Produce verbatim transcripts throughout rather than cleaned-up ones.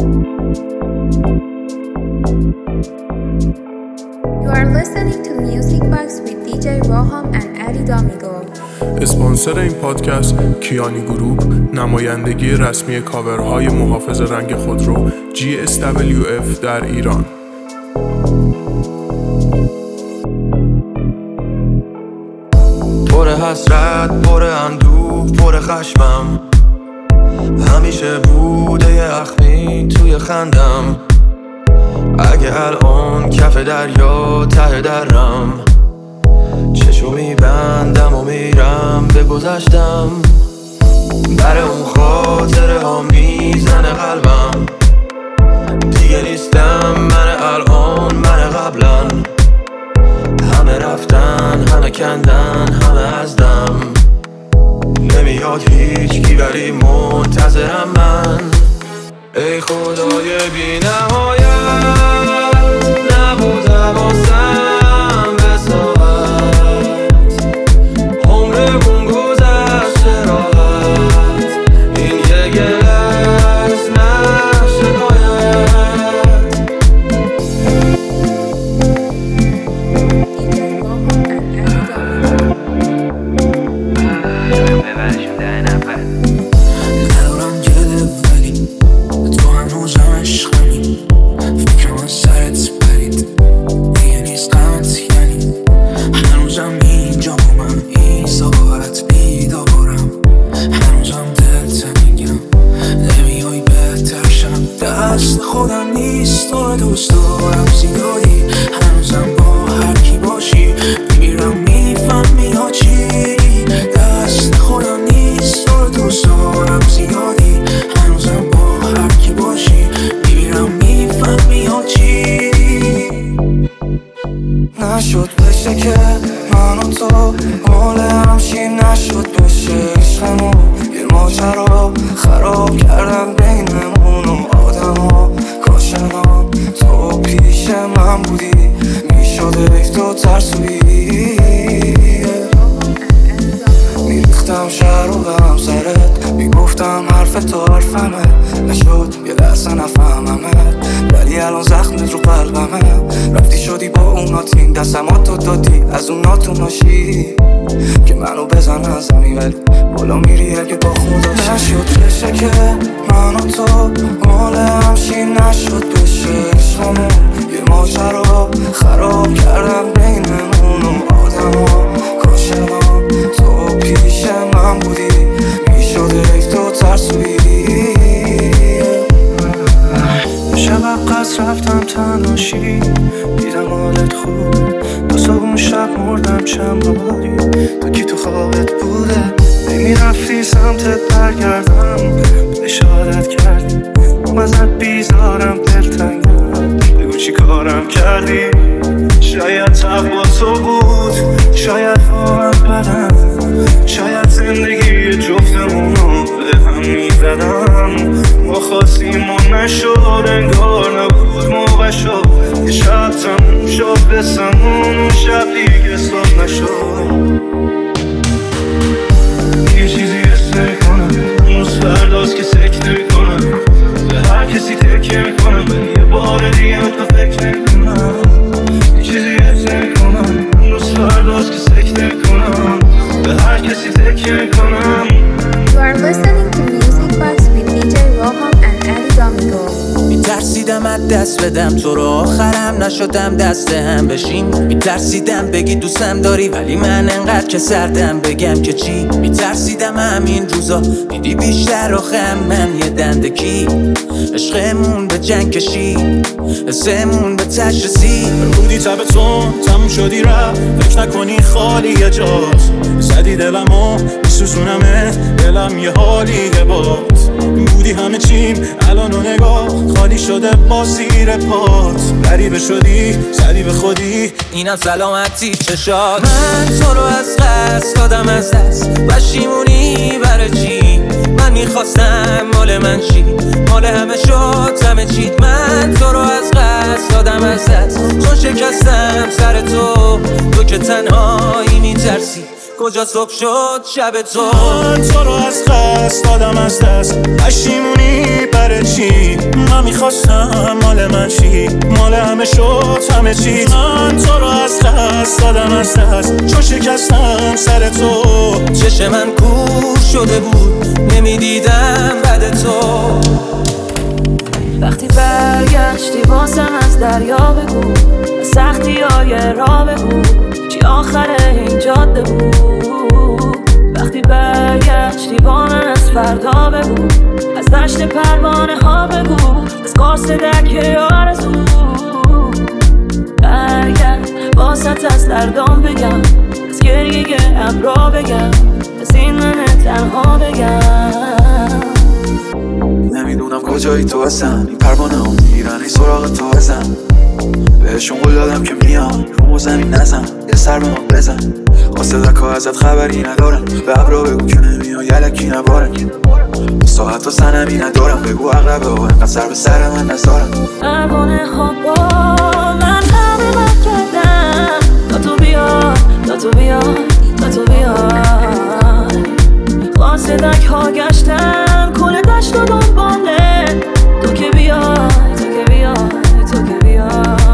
You are listening to Music Box with دی جی Roham and Adi Domingo. اسپانسر این پادکست کیانی گروپ، نمایندگی رسمی کاورهای محافظ رنگ خودرو جی اس دبلیو اف در ایران. پر حسرت، پر اندوه، پر خشمم، همیشه بوده یه اخمی توی خندم. اگه الان کف دریا ته درم، چشو میبندم و میرم به گذشتم. بر اون خاطره ها میزنه قلبم، دیگه نیستم من الان من قبلا. همه رفتن، همه کندن، همه ازدم. نمیاد هیچ کی ولی منتظرم من. ای خدای بی نهایت، نبوده واسم بساعت، عمرمون گذشته راحت. این یه گله از نه شکایت. دی جی Roham and Adi Domingo. ببرشون ده نفر. ندارم گله ولی تو هنوزم عشقمی. فکرم از سرت پرید دیگه نیست غمت، یعنی هنوزم اینجا با من این ساعت بیدارم. هنوزم دلت میگم نمیای بهتر شم. دست خودم نیست تو دوست دارم زیادی. هنوزم با هر کی باشی میمیرم میفهمی ها چی. دست خودم نیست تو دوست دارم زیادی. هنوزم با هر کی باشی میمیرم میفهمی ها چی. نشد بشه که من و تو مال همشی، نشد بشه عشقمو یه ماجرا خراب کردن بینمون و آدم ها. کاشنام تو پیش من بودی، میشده ای تو ترسویی. میریختم شهر رو به هم سرت، میگفتم حرف تو حرفمه. نشد یه لحظه نفهممت، ولی الان زخمت رو قلبمه. رفتی شدی با اوناتین، دستماتو دادی از اوناتون ناشی که منو بزن از زمین، ولی بالا میری اگه با خدا. نشد بشه که من و تو مال همشی، نشد بشه عشقمون یه ماجرا خراب کردم بینمون و آدم ها. کاشنام تو پیش من بودی، میشده ای تو ترسویی. شب قصد رفتم تنهاشی، دیدم حالت خوبه. دو صبح شب مردم چند باری، تو کی تو خوابت بوده. نمیرفتی سمتت برگردم، اشارت کردی اون ازت بیزارم دلتنگم. بگو چی کارم کردی. شاید تقوا تو بود، شاید واقعا بدم، شاید زندگی جفتمونو به هم میزدم. ما خواستیم و نشد، انگار نبود موقع شد. یه شب تموم شد بسمون، اون شب دیگه صبح نشد. یه چیزی حس میکنم روز فرداست که سکته میکنم، به هر کسی تکیه میکنم، ولی یه بار دیگه تو فکر نمیکنم. یه چیزی حس میکنم روز فرداست که سکته میکنم، به هر کسی تکیه میکنم. You are listening to Music Box with دی جی Roham and Adi Domingo. میترسیدم از دست بدم تو رو، آخرم نشدم دست هم بشیم. میترسیدم بگی دوستم داری، ولی من انقدر که سردم بگم که چی. میترسیدم همین روزا دیدی بیشتر آخم من یه دندکی. عشقمون به جنگ کشی، حسمون به تشخیصی. رودی تب تو تموم شدی رفت، فکر نکنی خالی یه جاست. زدی دلمو میسوزونمه، دلم یه حالیه باز. بودی همه چیم الان و نگاه خالی شده با زیر پات. غریبه شدی زدی به خودی، اینم سلامتی چشات. من تو رو از قصد دادم از دست، پشیمونی برای چی؟ من میخواستم مال من چی؟ مال همه شد همه چیت. من تو رو از قصد دادم از دست، چون شکستم سر تو. تو که تنهایی میترسی، کجا صبح شد شب تو. من تو رو از قصد دادم از دست، پشیمونی برای چی؟ من میخواستم مال من چی، مال همه شد همه چی. من تو رو از دست دادم از دست، چون شکستم سر تو. چشم من کور شده بود، نمیدیدم بعد تو. وقتی برگشتی واسم از دریا بگو، سختی های را بگو، چی آخر این جاده بود. وقتی برگشتی با من از فردا بگو، از دشت پروانه ها بگو، از قاصد دکه آرزو. برگشت واسط از دردام بگم، از گریه ابرا بگم، از این من تنها بگم. نمیدونم کجایی تو هستن، این پروانه ها میرن ای سراغ تو بزن. بهشون قول دادم که میام رو زمین نزن، یه سر به من بزن. قاصدک ها ازت خبری ندارن، به ابرا بگو که نمیان یلکی نبارن. ساعت و سنمی ندارم، بگو اقربه ها انقدر سر به سر من نزارن. پروانه ها با من همه بد کردن، تا تو بیای تا تو بیای تا تو بیای. قاصدک ها گشتن کل دشت و دنباله، تو که بیای تو که بیای تو که بیای.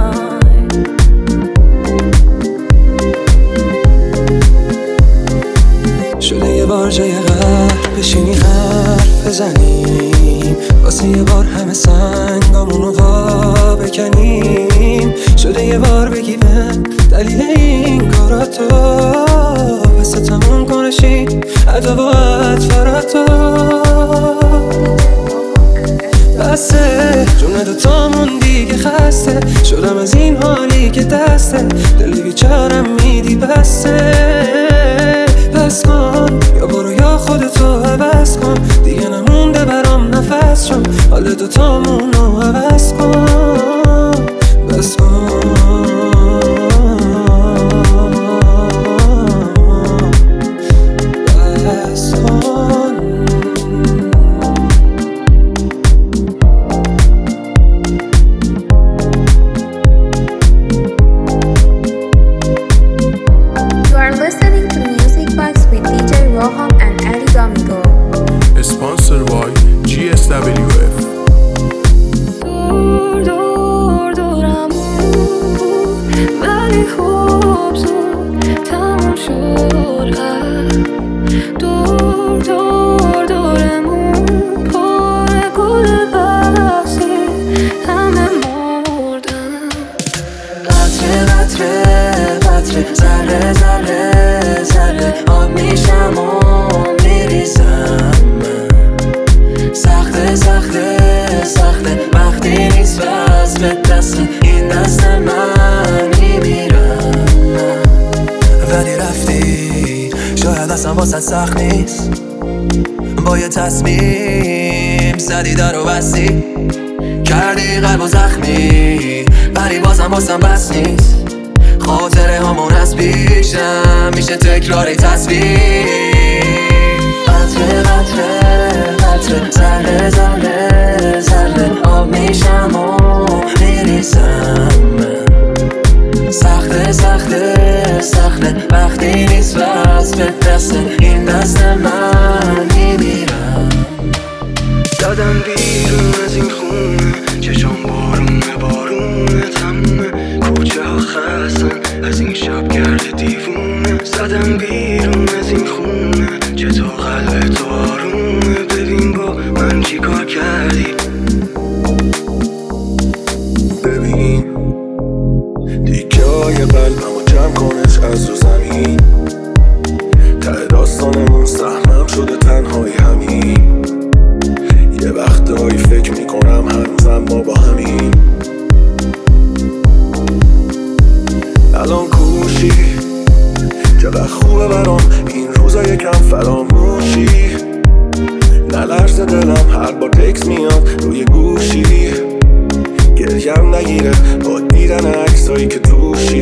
شده یه بار جای قهر بشینی حرف بزنیم، واسه یه بار همه سنگامونو وا بکنیم. شده یه بار بگی من دلیل این کاراتو، بس تموم کنشی عدوات فراتو. بسه جونه دوتامون دیگه خسته، شدم از این حالی که دسته، دلی بیچارم میدی بسته. بس کن یا برو یا خودتو عوض کن، دیگه نمونده برام نفس شم، حال دوتامونو عوض کن. بس کن بس کن. You are listening to Music Box with D J Roham and Eddie Domingo. Sponsored by G S W F. دور دور دورم بود، ولی خوب زود تموم شد. دور دور دورمون پر گل بحثی، همه مردن. قطره قطره قطره، ذره ذره ذره، آب میشم و میریزم. سخته سخته سخته، وقتی نیست بس به دست این دست من میمیرم. ولی رفتی، شاید اصلا واسه سخت نیست، با یه تصمیم زدی در و بستی، کردی قلب و زخمی، ولی بازم بازم بس نیست. خاطره همون از پیشم میشه تکراری تصویر. قطره قطره قطره، ذره ذره ذره، آب میشم و میریزم. سخته سخته سخته، وقتی نیست بس به دست این دست من میمیرم. دادم بیرون از این خونه، چشم بارونه بارونه تمومه. کوچه ها خستن از این شب گرد دیوونه. زدم بیرون از این خونه، چطور قلب تو آرومه. ببین با من چی کار کردی، ببین دیگه های قلبمو جمع کنش از رو زمین. ته داستانمون سهمم شده تنهایی همین. یه وقتایی فکر میکنم هنوزم ما با همین. الان کوشی چقدر خوبه برام این روزا یکم فراموشی. نلرزه دلم هر بار تکس میاد روی گوشی. گریم نگیره با دیدن عکسایی که توشی.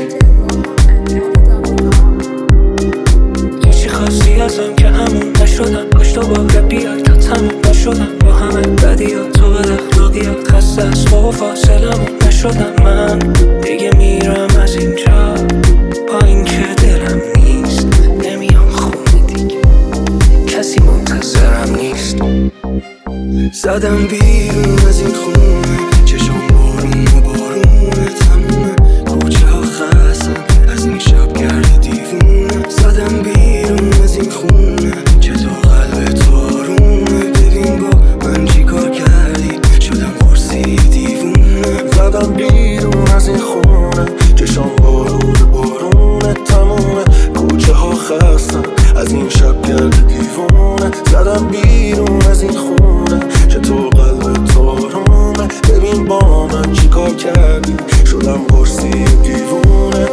چی خواستی ازم که همون نشدم، باش تو باقی بیاد تا تموم نشدم. با همه بدیات تو بد اخلاقیات، خسته از تو و فاصلمون نشدم. من دیگه میرم از اینجا، با این که دلم نیست. نمیام خونه دیگه، کسی منتظرم نیست. زدم بیرون از این خونه، چشم بارون و بارونه تمومه، کوچه ها خستم از این شب گرد دیوونه. زدم بیرون از این خونه که تو قلب تارونه، ببین با من چی کار کردی شدم قرصی دیوونه. زدم بیرون از این خونه، چشم بارون و بارونه تمومه، کوچه ها خستم از این شب گرد دیوونه. زدم بیرون از این خونه که تو قلب تارونه، ببین با من چی کار کردی شدم قرصی دیوونه.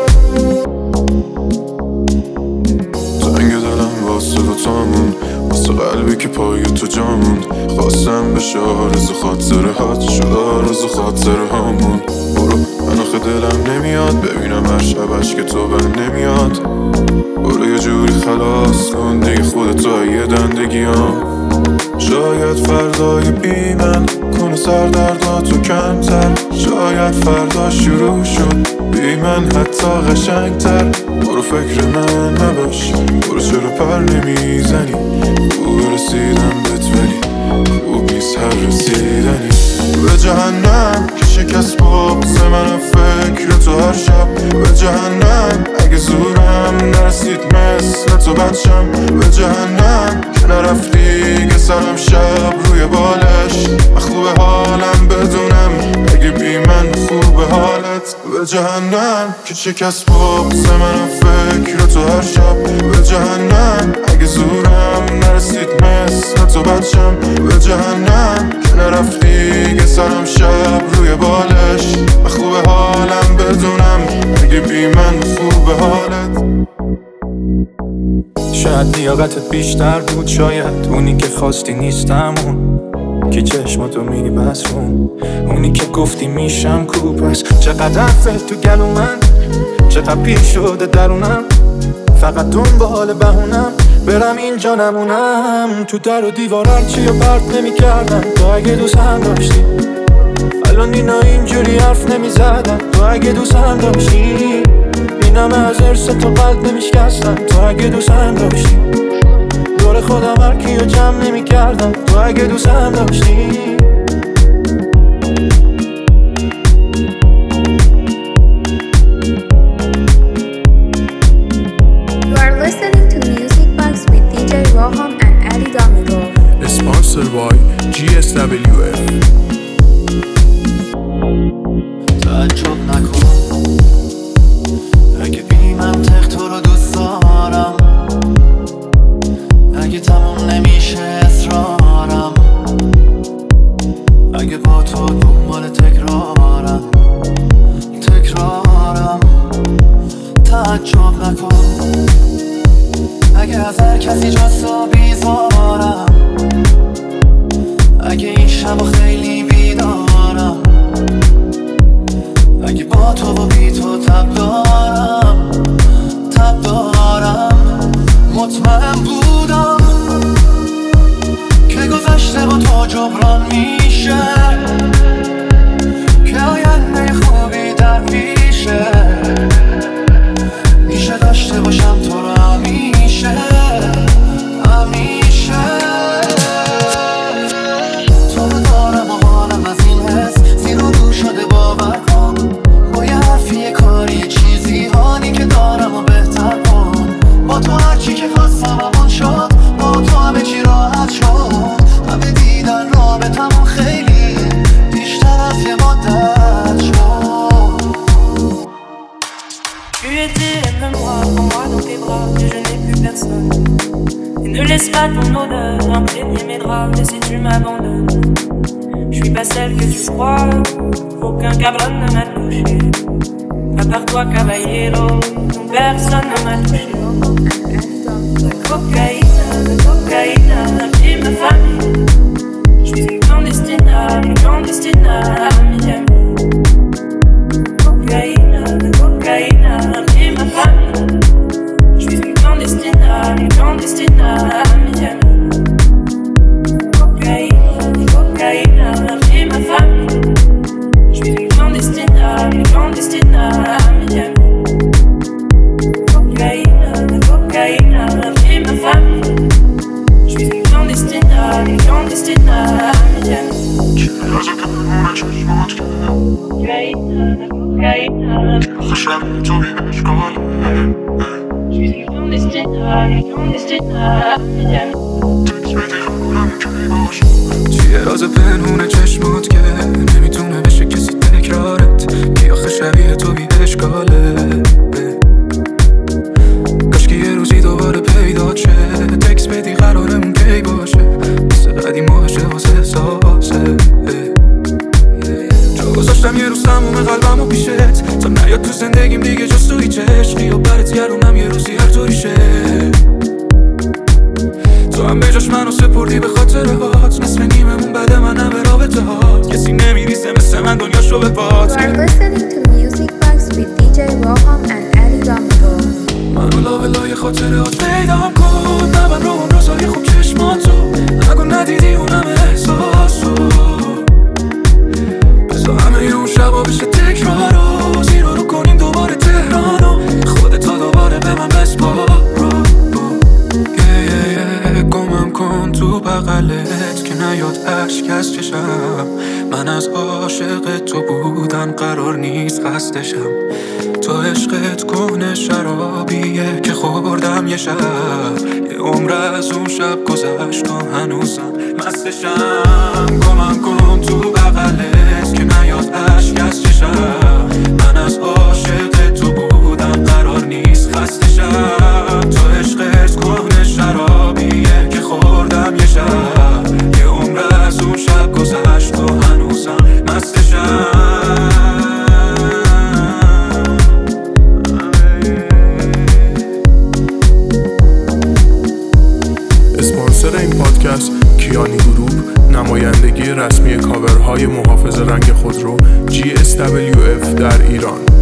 زنگ دلم واسه دوتامون، واسه قلبی که پای تو جاموند. خواستم بشه آرزو خاطره هات، شد آرزو خاطره هامون. برو من آخه دلم نمیاد ببینم هر شبش که تو بر نمیاد. برو یه جوری خلاص کن دیگه خودتو یه دندگیام. شاید فردای بی من کنه سردرداتو کمتر، شاید فردا شروع شد بی من حتی قشنگتر. برو فکر من نباش، برو چرا پر نمیزنی، خوب رسیدم بهت ولی خوب نیست هر رسیدنی. به جهنم که شکست باز منم فکر تو هر شب، به جهنم اگه زورم نرسید مثل تو بچم. به جهنم که نرفتی که سرم شب روی بالش، من خوب حالم بدونم اگه بی من خوب حالت. به جهنم که شکست باز منم فکر تو هر شب، به جهنم اگه زورم نرسید مثل تو بچم. به جهنم که نرفتی که سرم شب روی بالش، من خوب حالم بدونم اگه بی من خوب حالت. شاید لیاقتت بیشتر بود، شاید اونی که خواستی نیستم، اون که چشماتو میری بس رون، اونی که گفتی میشم کوب. پس چقدر فکر تو گلو من، چقدر پیر شده درونم، فقط دنبال بهونم برم اینجا نمونم. تو در و دیوار هرچی رو پرت نمی کردم تو اگه دوست هم داشتی، الان اینا اینجوری حرف نمی زدم تو اگه دوست هم داشتی. اینم از ارث تو قلب نمی شکستم تو اگه دوست هم داشتی. دور خودم هر کیو جمع نمی کردم تو اگه دوست هم داشتی. You are listening to Music Box with دی جی Roham and Ali Domingo. Sponsored by جی اس دبلیو اف. تعجب نکن اگه بی منطق تو رو دوست دارم، اگه تموم نمیشه اصرارم، اگه با تو دنبال تکرارم تکرارم. تعجب نکن اگه از هر کسی جاسو بیزارم، اگه این شب خیلی بیدارم، اگه با تو و بی تو تب دارم تب دارم. مطمئن بودم که گذشته با تو جبران میشه، که آینده خوبی در پیشه، میشه داشته باشم تو رو همیشه همیشه. تو رو دارم و حالم از این حس زیر و رو شده، باور کن با یه حرفی یه کاری چیزی حالی که دارم و بهتر کن. با تو هرچی که خواستم همون شد، با تو همه چی راحت شد، همه دیدن رابطمون خیلی بیشتر از یه مدت شد. Tu étais même moi, prends-moi dans tes bras, que je n'ai plus personne. Et ne laisse pas ton odeur imprégner mes draps, et si tu m'abandonnes, je suis pas celle que tu crois, aucun cabron ne m'a touché. À part toi, caballero, non, personne ne m'a touché. La cocaïne, la cocaïne, la vie, ma famille. Je suis une clandestine, une clandestine à Miami. Cocaïne, la cocaïne, la vie, ma famille. Je suis une clandestine, une clandestine à Miami. Cocaïne, cocaïne, la vie, ma famille. Je suis une clandestine, une clandestine à Miami. Cocaïne, cocaïne, la vie, ma famille. Je suis une clandestine, une clandestine à Miami. خوشم تو بی اشکال چیه راز پنهون چشمات که نمیتونه بشه کسی تکرارت کی آخه شبیه تو بی اشکاله کاشکی یه روزی دوباره پیدا شه تکس بدی قرارمون کی باشه مثل قدیما بشه واسه احساسه جا گذاشتم یه روز تموم قلبمو پیشت تا نیاد تو زندگیم دیگه جز تو هیچ عشقی و برات گردونم یه روزی هر طوری شه تو هم بجاش منو سپردی به خاطر هات نصف نیممون بده منم به رابطه هات کسی نمیریسه مثل من دنیاشو به پات You are listening to Music Box with دی جی Roham and Eddie Domingo. منو لابلای خاطرات پیدام کن نبر رو اون روزای خوب چشماتو نگو ندیدی اونم احساسو بذار همه اون شبا بشه تکرارو زیرا رو کنیم دوباره تهرانو خودتا دوباره به من بسپارو گمم کن تو بغلت که نیاد عشق از چشم من از عاشق تو بودن قرار نیست خستشم تو عشقت کهنه شرابیه که خوردم یه شب یه عمر از اون شب گذشت و هنوزم مستشم گمم کن تو بغلت که نیاد عشق از چشم من از عاشق تو بودن قرار نیست خستشم تو عشقت کهنه شرابیه که خوردم یه شب یه عمر از اون شب گذشت و هنوزم مستشم اسپانسر این پادکست کیانی گروپ، نمایندگی رسمی کاورهای محافظ رنگ خودرو جی اس دبلیو اف در ایران.